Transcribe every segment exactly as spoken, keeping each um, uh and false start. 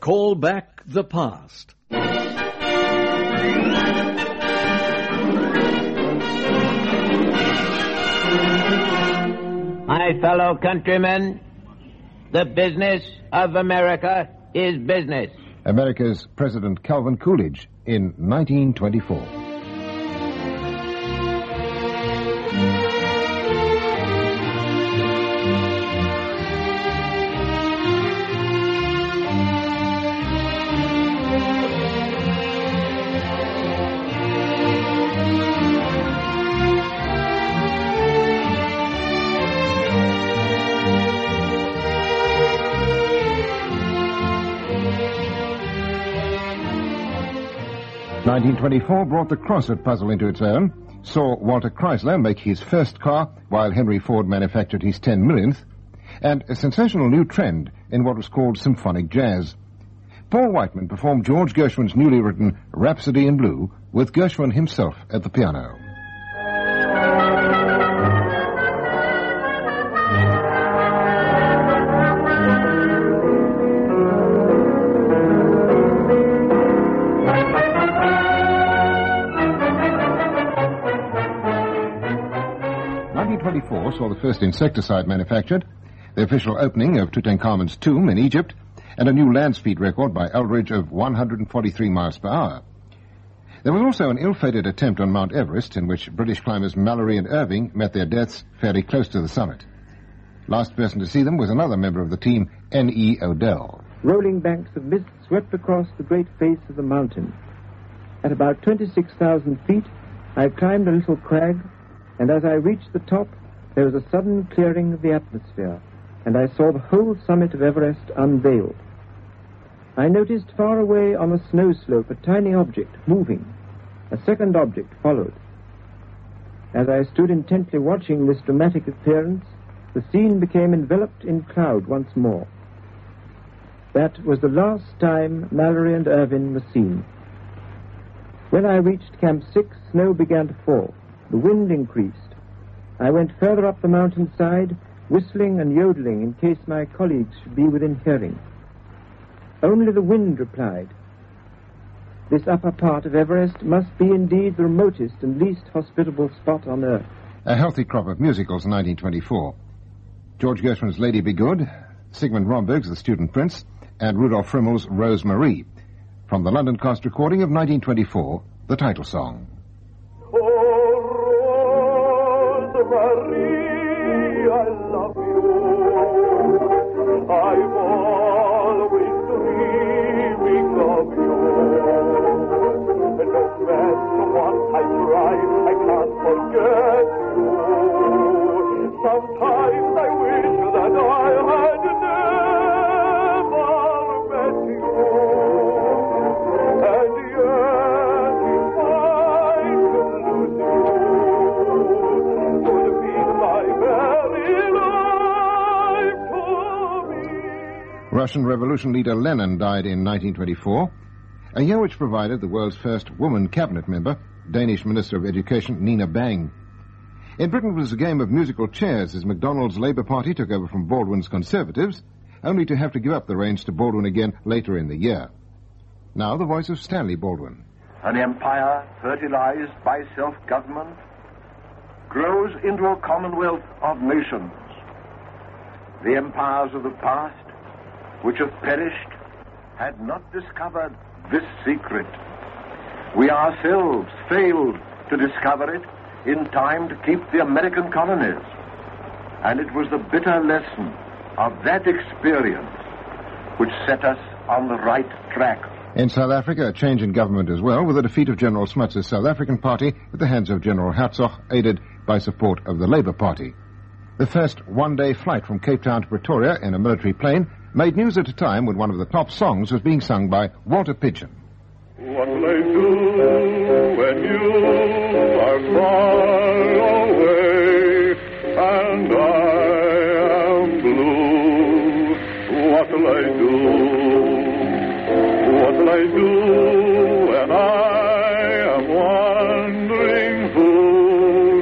Call back the past. My fellow countrymen, the business of America is business. America's President Calvin Coolidge in nineteen twenty-four. nineteen twenty-four brought the Crossett puzzle into its own, saw Walter Chrysler make his first car while Henry Ford manufactured his ten millionth, and a sensational new trend in what was called symphonic jazz. Paul Whiteman performed George Gershwin's newly written Rhapsody in Blue with Gershwin himself at the piano. nineteen twenty-four saw the first insecticide manufactured, the official opening of Tutankhamun's tomb in Egypt, and a new land speed record by Eldridge of one hundred forty-three miles per hour. There was also an ill-fated attempt on Mount Everest in which British climbers Mallory and Irving met their deaths fairly close to the summit. Last person to see them was another member of the team, N E Odell. Rolling banks of mist swept across the great face of the mountain. At about twenty-six thousand feet, I climbed a little crag, and as I reached the top, there was a sudden clearing of the atmosphere, and I saw the whole summit of Everest unveiled. I noticed far away on the snow slope a tiny object moving. A second object followed. As I stood intently watching this dramatic appearance, the scene became enveloped in cloud once more. That was the last time Mallory and Irvin were seen. When I reached Camp six, snow began to fall. The wind increased. I went further up the mountainside, whistling and yodeling in case my colleagues should be within hearing. Only the wind replied. This upper part of Everest must be indeed the remotest and least hospitable spot on earth. A healthy crop of musicals in nineteen twenty-four. George Gershwin's Lady Be Good, Sigmund Romberg's The Student Prince, and Rudolf Frimmel's Rose Marie. From the London cast recording of nineteen twenty-four, the title song. Marie, I love you. I'm always dreaming of you. And no matter what I try, I can't forget you. Sometimes I wish that I had never met you. And yet, if I could lose you, Russian Revolution leader Lenin died in nineteen twenty-four, a year which provided the world's first woman cabinet member, Danish Minister of Education Nina Bang. In Britain it was a game of musical chairs as MacDonald's Labour Party took over from Baldwin's Conservatives, only to have to give up the reins to Baldwin again later in the year. Now the voice of Stanley Baldwin. An empire fertilized by self-government grows into a commonwealth of nations. The empires of the past, which have perished, had not discovered this secret. We ourselves failed to discover it in time to keep the American colonies. And it was the bitter lesson of that experience which set us on the right track. In South Africa, a change in government as well, with the defeat of General Smuts' South African Party at the hands of General Hertzog, aided by support of the Labour Party. The first one-day flight from Cape Town to Pretoria in a military plane made news at a time when one of the top songs was being sung by Walter Pidgeon. What will I do when you are far away and I am blue? What will I do? What will I do when I am wondering who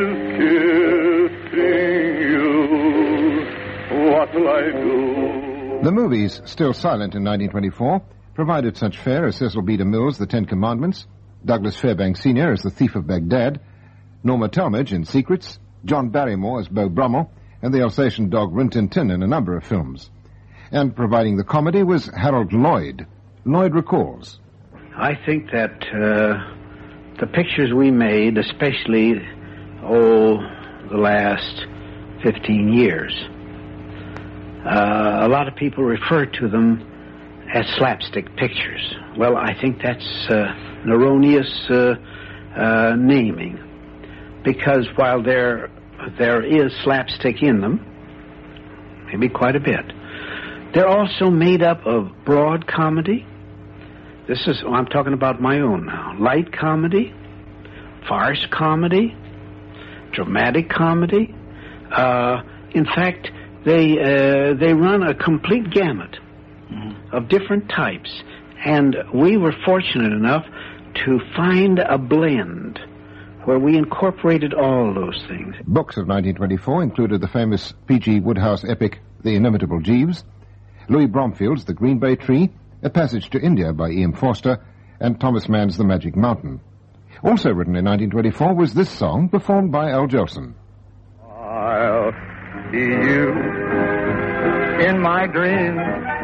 is kissing you? What will I do? The movies, still silent in nineteen twenty-four, provided such fare as Cecil B. DeMille's The Ten Commandments, Douglas Fairbanks Senior as the Thief of Baghdad, Norma Talmadge in Secrets, John Barrymore as Beau Brummel, and the Alsatian dog Rin Tin Tin in a number of films. And providing the comedy was Harold Lloyd. Lloyd recalls. I think that uh, the pictures we made, especially, oh, the last fifteen years, uh, a lot of people refer to them as slapstick pictures. Well, I think that's uh, an erroneous uh, uh, naming, because while there there is slapstick in them, maybe quite a bit, they're also made up of broad comedy. This is, oh, I'm talking about my own now. Light comedy, farce comedy, dramatic comedy. Uh, in fact, they uh, they run a complete gamut mm-hmm. of different types, and we were fortunate enough to find a blend where we incorporated all those things. Books of nineteen twenty-four included the famous P G Woodhouse epic The Inimitable Jeeves, Louis Bromfield's The Green Bay Tree, A Passage to India by E M Forster, and Thomas Mann's The Magic Mountain. Also written in nineteen twenty-four was this song, performed by Al Jolson. I'll see you in my dreams,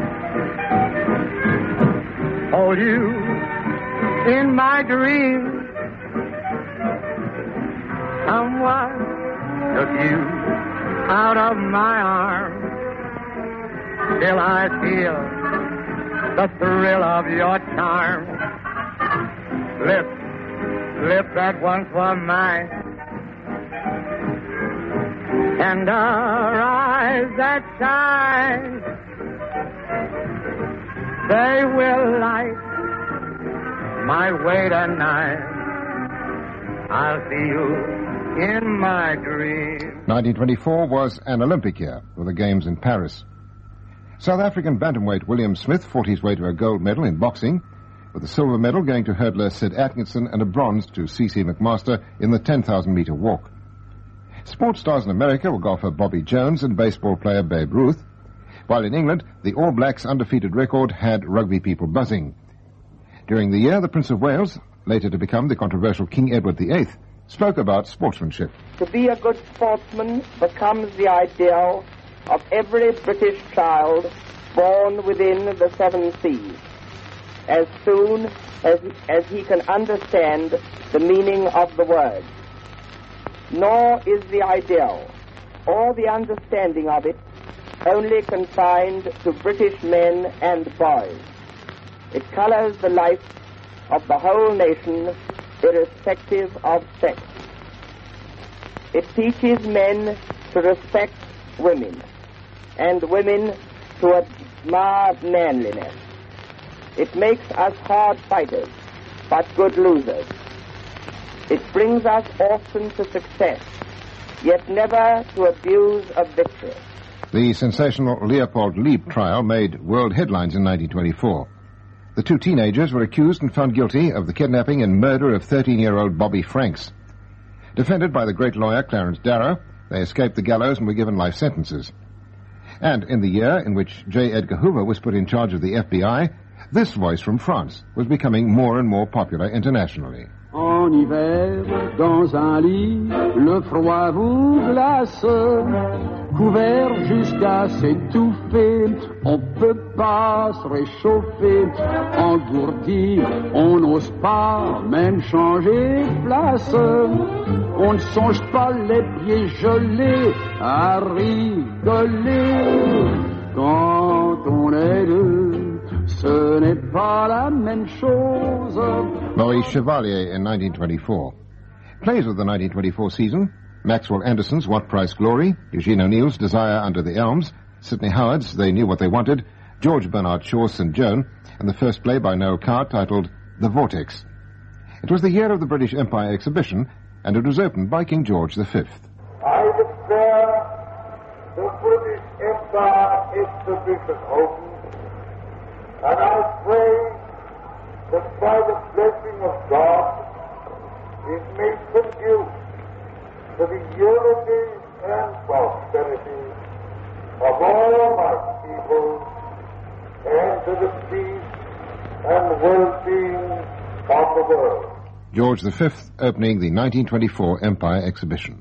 hold you in my dreams. Someone took you out of my arms. Still I feel the thrill of your charm. Lips, lips that once were mine, and our eyes that shine, they will light my way tonight. I'll see you in my dream. nineteen twenty-four was an Olympic year with the Games in Paris. South African bantamweight William Smith fought his way to a gold medal in boxing, with a silver medal going to hurdler Sid Atkinson and a bronze to C C McMaster in the ten thousand meter walk. Sports stars in America were golfer Bobby Jones and baseball player Babe Ruth, while in England, the All Blacks' undefeated record had rugby people buzzing. During the year, the Prince of Wales, later to become the controversial King Edward the Eighth, spoke about sportsmanship. To be a good sportsman becomes the ideal of every British child born within the seven seas, as soon as, as he can understand the meaning of the word. Nor is the ideal, or the understanding of it, only confined to British men and boys. It colors the life of the whole nation, irrespective of sex. It teaches men to respect women, and women to admire manliness. It makes us hard fighters, but good losers. It brings us often to success, yet never to abuse of victory. The sensational Leopold Lieb trial made world headlines in nineteen twenty-four. The two teenagers were accused and found guilty of the kidnapping and murder of thirteen-year-old Bobby Franks. Defended by the great lawyer Clarence Darrow, they escaped the gallows and were given life sentences. And in the year in which J. Edgar Hoover was put in charge of the F B I, this voice from France was becoming more and more popular internationally. En hiver, dans un lit, le froid vous glace, couvert jusqu'à s'étouffer, on peut pas se réchauffer, engourdi, on n'ose pas même changer place, on ne songe pas les pieds gelés à rigoler, quand on est deux. Ce n'est pas la même chose. Maurice Chevalier in nineteen twenty-four. Plays of the nineteen twenty-four season: Maxwell Anderson's What Price Glory, Eugene O'Neill's Desire Under the Elms, Sidney Howard's They Knew What They Wanted, George Bernard Shaw's Saint Joan, and the first play by Noel Coward titled The Vortex. It was the year of the British Empire exhibition, and it was opened by King George the Fifth. I declare the British Empire exhibition open. And I pray that by the blessing of God, it may conduce to the unity and prosperity of all my people and well-being of the world. George the Fifth opening the nineteen twenty-four Empire Exhibition.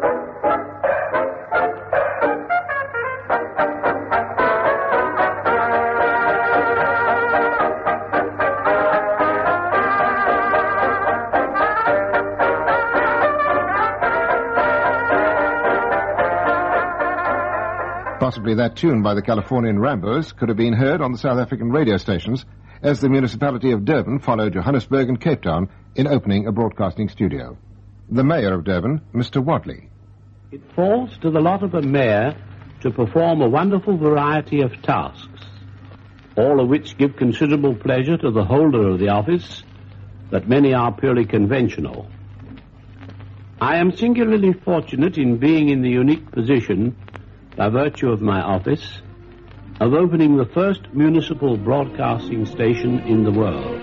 Possibly that tune by the Californian Rambos could have been heard on the South African radio stations as the municipality of Durban followed Johannesburg and Cape Town in opening a broadcasting studio. The mayor of Durban, Mister Wadley. It falls to the lot of a mayor to perform a wonderful variety of tasks, all of which give considerable pleasure to the holder of the office, but many are purely conventional. I am singularly fortunate in being in the unique position, by virtue of my office, of opening the first municipal broadcasting station in the world.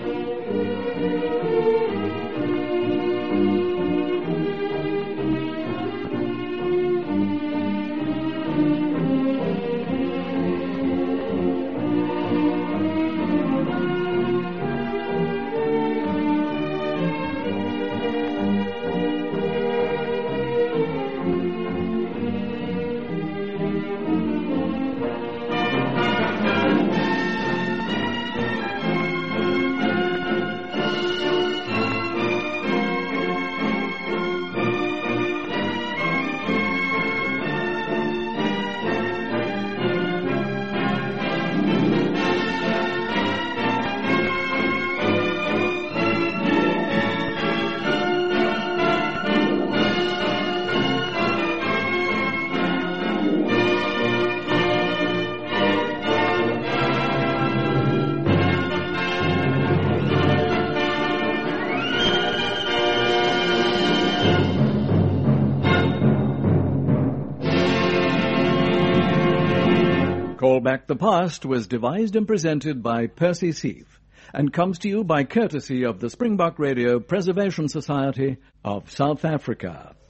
Call Back the Past was devised and presented by Percy Seath and comes to you by courtesy of the Springbok Radio Preservation Society of South Africa.